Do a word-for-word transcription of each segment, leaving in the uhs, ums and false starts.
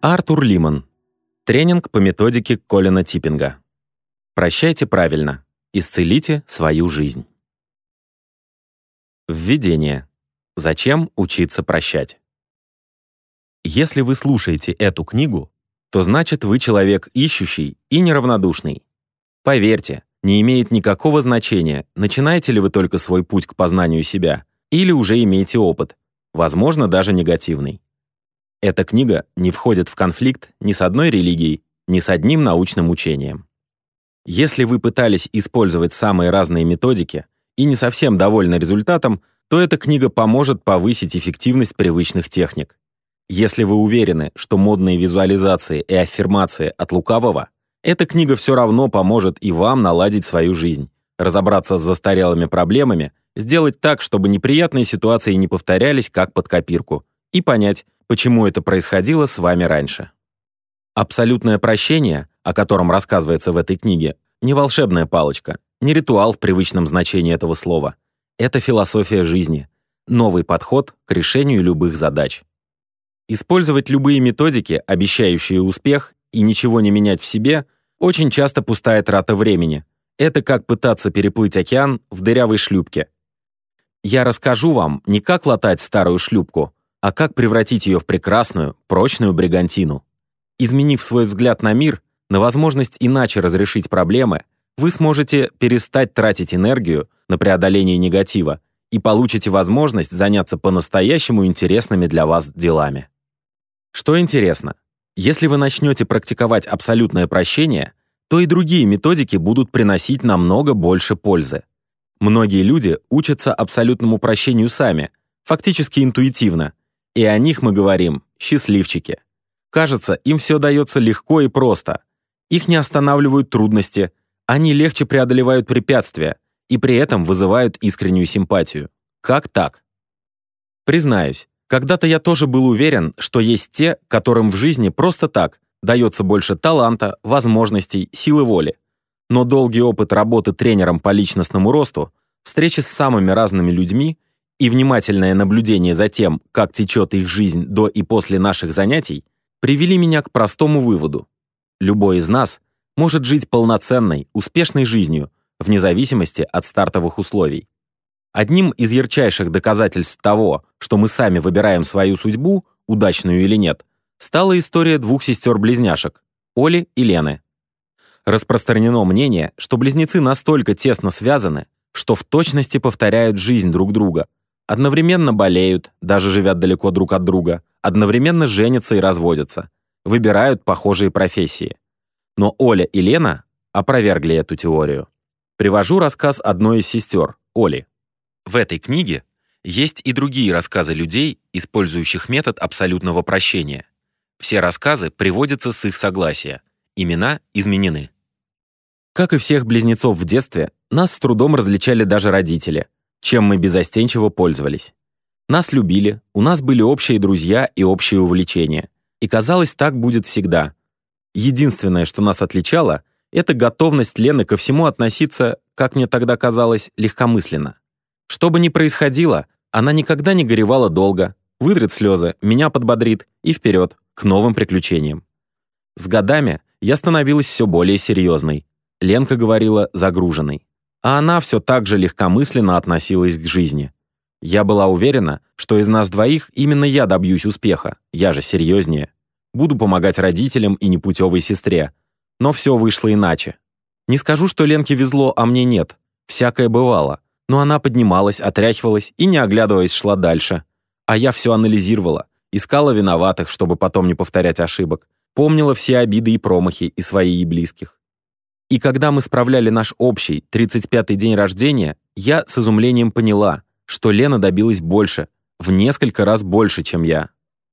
Артур Лимон. Тренинг по методике Колина Типпинга. Прощайте правильно. Исцелите свою жизнь. Введение. Зачем учиться прощать? Если вы слушаете эту книгу, то значит вы человек ищущий и неравнодушный. Поверьте, не имеет никакого значения, начинаете ли вы только свой путь к познанию себя, или уже имеете опыт, возможно, даже негативный. Эта книга не входит в конфликт ни с одной религией, ни с одним научным учением. Если вы пытались использовать самые разные методики и не совсем довольны результатом, то эта книга поможет повысить эффективность привычных техник. Если вы уверены, что модные визуализации и аффирмации от лукавого, эта книга все равно поможет и вам наладить свою жизнь, разобраться с застарелыми проблемами, сделать так, чтобы неприятные ситуации не повторялись как под копирку, и понять, почему это происходило с вами раньше. Абсолютное прощение, о котором рассказывается в этой книге, не волшебная палочка, не ритуал в привычном значении этого слова. Это философия жизни, новый подход к решению любых задач. Использовать любые методики, обещающие успех, и ничего не менять в себе, очень часто пустая трата времени. Это как пытаться переплыть океан в дырявой шлюпке. Я расскажу вам не как латать старую шлюпку, а как превратить ее в прекрасную, прочную бригантину. Изменив свой взгляд на мир, на возможность иначе разрешить проблемы, вы сможете перестать тратить энергию на преодоление негатива и получите возможность заняться по-настоящему интересными для вас делами. Что интересно, если вы начнете практиковать абсолютное прощение, то и другие методики будут приносить намного больше пользы. Многие люди учатся абсолютному прощению сами, фактически интуитивно, и о них мы говорим «счастливчики». Кажется, им все дается легко и просто. Их не останавливают трудности, они легче преодолевают препятствия и при этом вызывают искреннюю симпатию. Как так? Признаюсь, когда-то я тоже был уверен, что есть те, которым в жизни просто так дается больше таланта, возможностей, силы воли. Но долгий опыт работы тренером по личностному росту, встречи с самыми разными людьми и внимательное наблюдение за тем, как течет их жизнь до и после наших занятий, привели меня к простому выводу. Любой из нас может жить полноценной, успешной жизнью, вне зависимости от стартовых условий. Одним из ярчайших доказательств того, что мы сами выбираем свою судьбу, удачную или нет, стала история двух сестер-близняшек – Оли и Лены. Распространено мнение, что близнецы настолько тесно связаны, что в точности повторяют жизнь друг друга, одновременно болеют, даже живя далеко друг от друга, одновременно женятся и разводятся, выбирают похожие профессии. Но Оля и Лена опровергли эту теорию. Привожу рассказ одной из сестер, Оли. В этой книге есть и другие рассказы людей, использующих метод абсолютного прощения. Все рассказы приводятся с их согласия. Имена изменены. Как и всех близнецов в детстве, нас с трудом различали даже родители, чем мы безостенчиво пользовались. Нас любили, у нас были общие друзья и общие увлечения. И казалось, так будет всегда. Единственное, что нас отличало, это готовность Лены ко всему относиться, как мне тогда казалось, легкомысленно. Что бы ни происходило, она никогда не горевала долго, вытрет слезы, меня подбодрит и вперед, к новым приключениям. С годами я становилась все более серьезной. Ленка говорила загруженной. А она все так же легкомысленно относилась к жизни. Я была уверена, что из нас двоих именно я добьюсь успеха, я же серьезнее. Буду помогать родителям и непутевой сестре. Но все вышло иначе. Не скажу, что Ленке везло, а мне нет. Всякое бывало. Но она поднималась, отряхивалась и, не оглядываясь, шла дальше. А я все анализировала, искала виноватых, чтобы потом не повторять ошибок, помнила все обиды и промахи и свои, и близких. И когда мы справляли наш общий тридцать пятый день рождения, я с изумлением поняла, что Лена добилась больше, в несколько раз больше, чем я.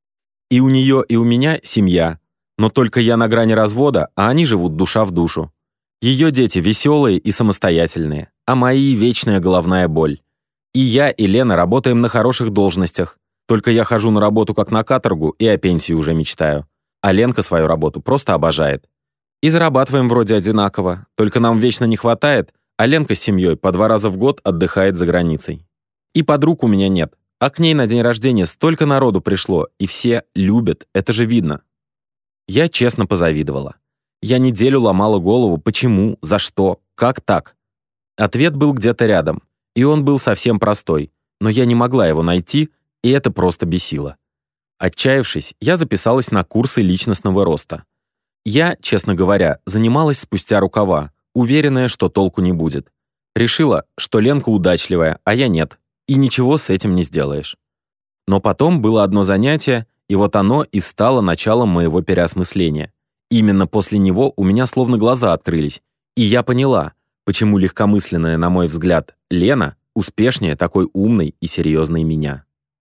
И у нее, и у меня семья, но только я на грани развода, а они живут душа в душу. Ее дети веселые и самостоятельные, а мои — вечная головная боль. И я, и Лена работаем на хороших должностях, только я хожу на работу как на каторгу и о пенсии уже мечтаю. А Ленка свою работу просто обожает. И зарабатываем вроде одинаково, только нам вечно не хватает, а Ленка с семьей по два раза в год отдыхает за границей. И подруг у меня нет, а к ней на день рождения столько народу пришло, и все любят, это же видно. Я честно позавидовала. Я неделю ломала голову, почему, за что, как так. Ответ был где-то рядом, и он был совсем простой, но я не могла его найти, и это просто бесило. Отчаявшись, я записалась на курсы личностного роста. Я, честно говоря, занималась спустя рукава, уверенная, что толку не будет. Решила, что Ленка удачливая, а я нет, и ничего с этим не сделаешь. Но потом было одно занятие, и вот оно и стало началом моего переосмысления. Именно после него у меня словно глаза открылись, и я поняла, почему легкомысленная, на мой взгляд, Лена успешнее такой умной и серьезной меня.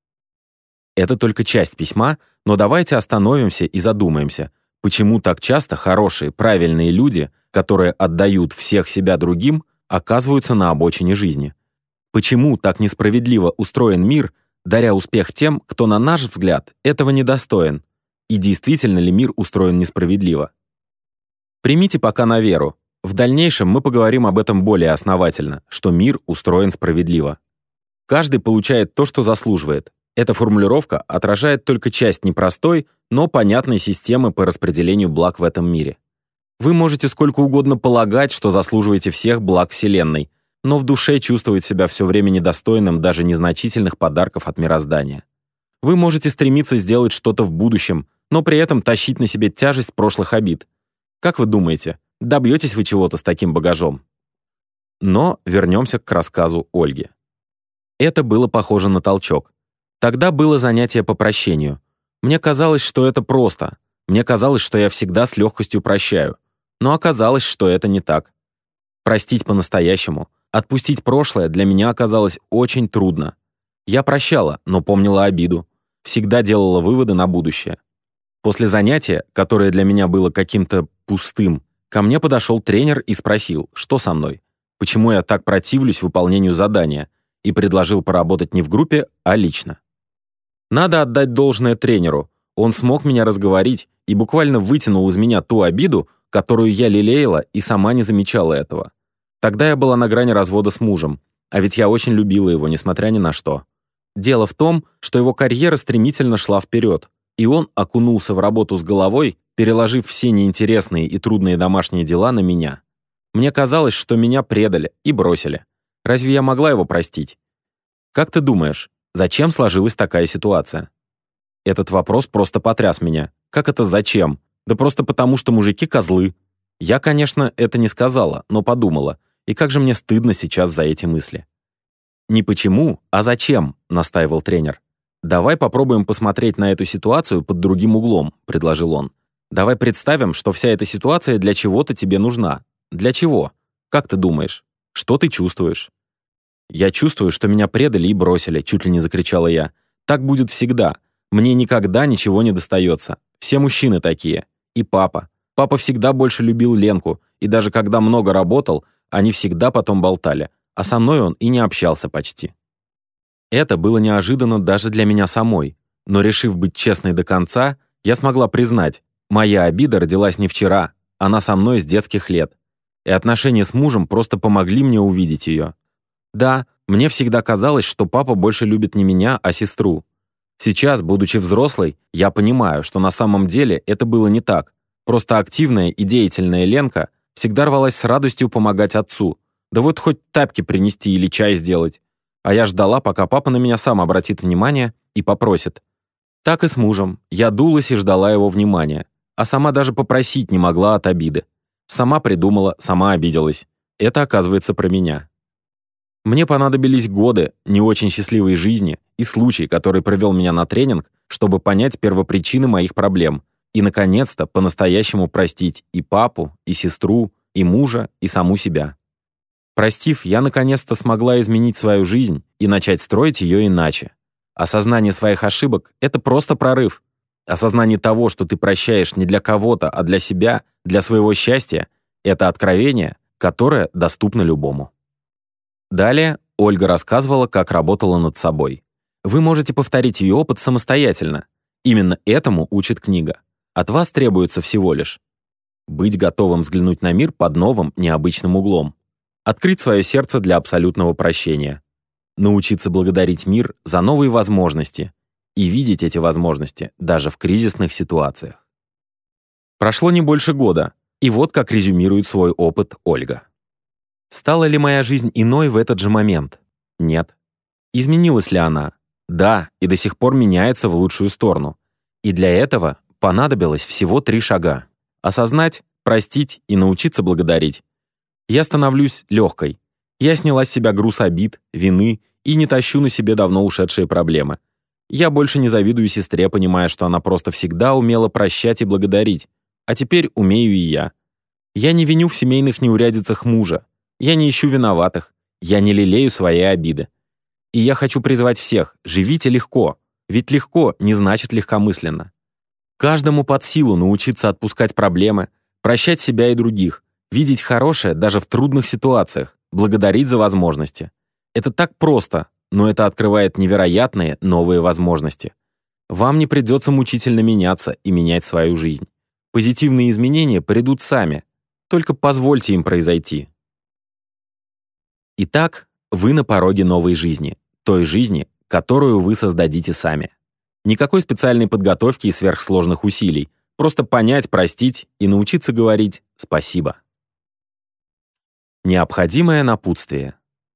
Это только часть письма, но давайте остановимся и задумаемся, почему так часто хорошие, правильные люди, которые отдают всех себя другим, оказываются на обочине жизни. Почему так несправедливо устроен мир, даря успех тем, кто, на наш взгляд, этого недостоин? И действительно ли мир устроен несправедливо? Примите пока на веру. В дальнейшем мы поговорим об этом более основательно, что мир устроен справедливо. Каждый получает то, что заслуживает. Эта формулировка отражает только часть непростой, но понятной системы по распределению благ в этом мире. Вы можете сколько угодно полагать, что заслуживаете всех благ Вселенной, но в душе чувствовать себя все время недостойным даже незначительных подарков от мироздания. Вы можете стремиться сделать что-то в будущем, но при этом тащить на себе тяжесть прошлых обид. Как вы думаете, добьетесь вы чего-то с таким багажом? Но вернемся к рассказу Ольги. Это было похоже на толчок. Тогда было занятие по прощению. Мне казалось, что это просто. Мне казалось, что я всегда с легкостью прощаю. Но оказалось, что это не так. Простить по-настоящему, отпустить прошлое для меня оказалось очень трудно. Я прощала, но помнила обиду. Всегда делала выводы на будущее. После занятия, которое для меня было каким-то пустым, ко мне подошел тренер и спросил, что со мной, почему я так противлюсь выполнению задания, и предложил поработать не в группе, а лично. Надо отдать должное тренеру. Он смог меня разговорить и буквально вытянул из меня ту обиду, которую я лелеяла и сама не замечала этого. Тогда я была на грани развода с мужем, а ведь я очень любила его, несмотря ни на что. Дело в том, что его карьера стремительно шла вперед, и он окунулся в работу с головой, переложив все неинтересные и трудные домашние дела на меня. Мне казалось, что меня предали и бросили. Разве я могла его простить? Как ты думаешь, зачем сложилась такая ситуация? Этот вопрос просто потряс меня. Как это зачем? Да просто потому, что мужики козлы. Я, конечно, это не сказала, но подумала. И как же мне стыдно сейчас за эти мысли. «Не почему, а зачем?» — настаивал тренер. «Давай попробуем посмотреть на эту ситуацию под другим углом», — предложил он. «Давай представим, что вся эта ситуация для чего-то тебе нужна. Для чего? Как ты думаешь? Что ты чувствуешь?» «Я чувствую, что меня предали и бросили», — чуть ли не закричала я. «Так будет всегда. Мне никогда ничего не достается. Все мужчины такие. И папа. Папа всегда больше любил Ленку, и даже когда много работал, они всегда потом болтали. А со мной он и не общался почти». Это было неожиданно даже для меня самой. Но решив быть честной до конца, я смогла признать, моя обида родилась не вчера, она со мной с детских лет. И отношения с мужем просто помогли мне увидеть ее. Да, мне всегда казалось, что папа больше любит не меня, а сестру. Сейчас, будучи взрослой, я понимаю, что на самом деле это было не так. Просто активная и деятельная Ленка всегда рвалась с радостью помогать отцу. Да вот хоть тапки принести или чай сделать. А я ждала, пока папа на меня сам обратит внимание и попросит. Так и с мужем. Я дулась и ждала его внимания. А сама даже попросить не могла от обиды. Сама придумала, сама обиделась. Это, оказывается, про меня. Мне понадобились годы не очень счастливой жизни и случай, который привел меня на тренинг, чтобы понять первопричины моих проблем и, наконец-то, по-настоящему простить и папу, и сестру, и мужа, и саму себя. Простив, я наконец-то смогла изменить свою жизнь и начать строить ее иначе. Осознание своих ошибок — это просто прорыв. Осознание того, что ты прощаешь не для кого-то, а для себя, для своего счастья — это откровение, которое доступно любому. Далее Ольга рассказывала, как работала над собой. Вы можете повторить ее опыт самостоятельно. Именно этому учит книга. От вас требуется всего лишь быть готовым взглянуть на мир под новым, необычным углом. Открыть свое сердце для абсолютного прощения. Научиться благодарить мир за новые возможности и видеть эти возможности даже в кризисных ситуациях. Прошло не больше года, и вот как резюмирует свой опыт Ольга. Стала ли моя жизнь иной в этот же момент? Нет. Изменилась ли она? Да, и до сих пор меняется в лучшую сторону. И для этого понадобилось всего три шага. Осознать, простить и научиться благодарить. Я становлюсь легкой. Я сняла с себя груз обид, вины и не тащу на себе давно ушедшие проблемы. Я больше не завидую сестре, понимая, что она просто всегда умела прощать и благодарить. А теперь умею и я. Я не виню в семейных неурядицах мужа. Я не ищу виноватых. Я не лелею свои обиды. И я хочу призвать всех: живите легко. Ведь легко не значит легкомысленно. Каждому под силу научиться отпускать проблемы, прощать себя и других, видеть хорошее даже в трудных ситуациях, благодарить за возможности. Это так просто, но это открывает невероятные новые возможности. Вам не придется мучительно меняться и менять свою жизнь. Позитивные изменения придут сами, только позвольте им произойти. Итак, вы на пороге новой жизни, той жизни, которую вы создадите сами. Никакой специальной подготовки и сверхсложных усилий, просто понять, простить и научиться говорить «спасибо». Необходимое напутствие.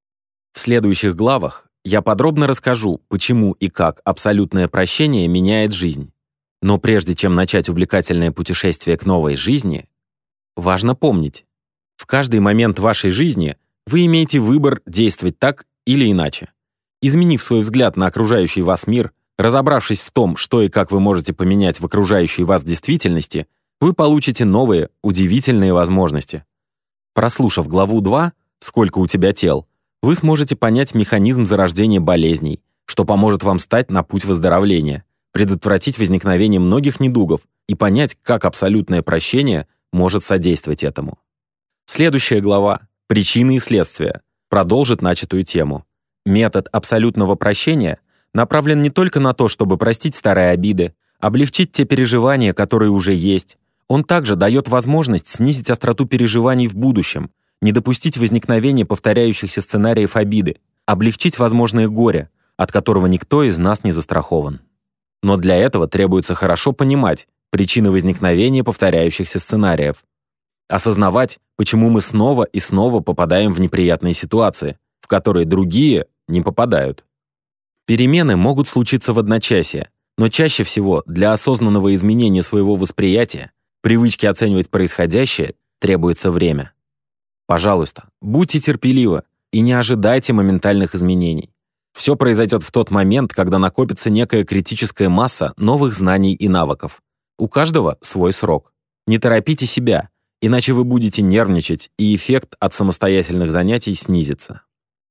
В следующих главах я подробно расскажу, почему и как абсолютное прощение меняет жизнь. Но прежде чем начать увлекательное путешествие к новой жизни, важно помнить, в каждый момент вашей жизни вы имеете выбор действовать так или иначе. Изменив свой взгляд на окружающий вас мир, разобравшись в том, что и как вы можете поменять в окружающей вас действительности, вы получите новые, удивительные возможности. Прослушав главу два «Сколько у тебя тел», вы сможете понять механизм зарождения болезней, что поможет вам стать на путь выздоровления, предотвратить возникновение многих недугов и понять, как абсолютное прощение может содействовать этому. Следующая глава «Причины и следствия» продолжит начатую тему. Метод абсолютного прощения направлен не только на то, чтобы простить старые обиды, облегчить те переживания, которые уже есть. Он также дает возможность снизить остроту переживаний в будущем, не допустить возникновения повторяющихся сценариев обиды, облегчить возможное горе, от которого никто из нас не застрахован. Но для этого требуется хорошо понимать причины возникновения повторяющихся сценариев, осознавать, почему мы снова и снова попадаем в неприятные ситуации, в которые другие не попадают. Перемены могут случиться в одночасье, но чаще всего для осознанного изменения своего восприятия, привычки оценивать происходящее, требуется время. Пожалуйста, будьте терпеливы и не ожидайте моментальных изменений. Все произойдет в тот момент, когда накопится некая критическая масса новых знаний и навыков. У каждого свой срок. Не торопите себя, иначе вы будете нервничать, и эффект от самостоятельных занятий снизится.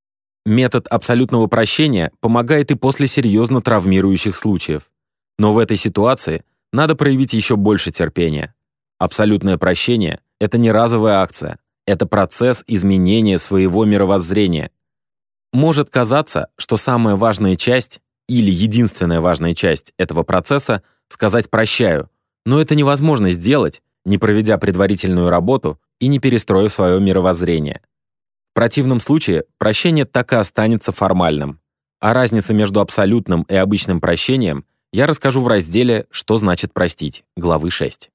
Метод абсолютного прощения помогает и после серьезно травмирующих случаев. Но в этой ситуации надо проявить еще больше терпения. Абсолютное прощение — это не разовая акция, это процесс изменения своего мировоззрения. Может казаться, что самая важная часть или единственная важная часть этого процесса — сказать «прощаю», но это невозможно сделать, не проведя предварительную работу и не перестроив свое мировоззрение. В противном случае прощение так и останется формальным. О разнице между абсолютным и обычным прощением я расскажу в разделе «Что значит простить» главы шесть.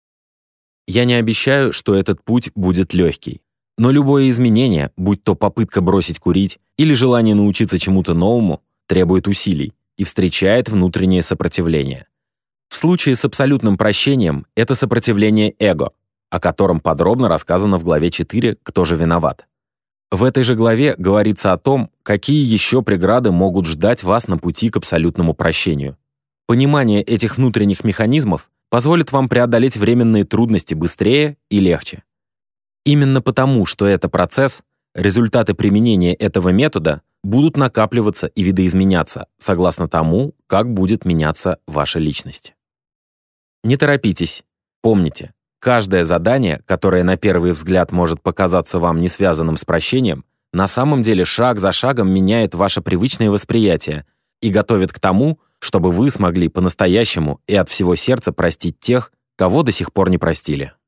Я не обещаю, что этот путь будет легкий. Но любое изменение, будь то попытка бросить курить или желание научиться чему-то новому, требует усилий и встречает внутреннее сопротивление. В случае с абсолютным прощением это сопротивление эго, о котором подробно рассказано в главе четыре «Кто же виноват?». В этой же главе говорится о том, какие еще преграды могут ждать вас на пути к абсолютному прощению. Понимание этих внутренних механизмов позволит вам преодолеть временные трудности быстрее и легче. Именно потому, что это процесс, результаты применения этого метода будут накапливаться и видоизменяться, согласно тому, как будет меняться ваша личность. Не торопитесь. Помните, каждое задание, которое на первый взгляд может показаться вам не связанным с прощением, на самом деле шаг за шагом меняет ваше привычное восприятие и готовит к тому, чтобы вы смогли по-настоящему и от всего сердца простить тех, кого до сих пор не простили.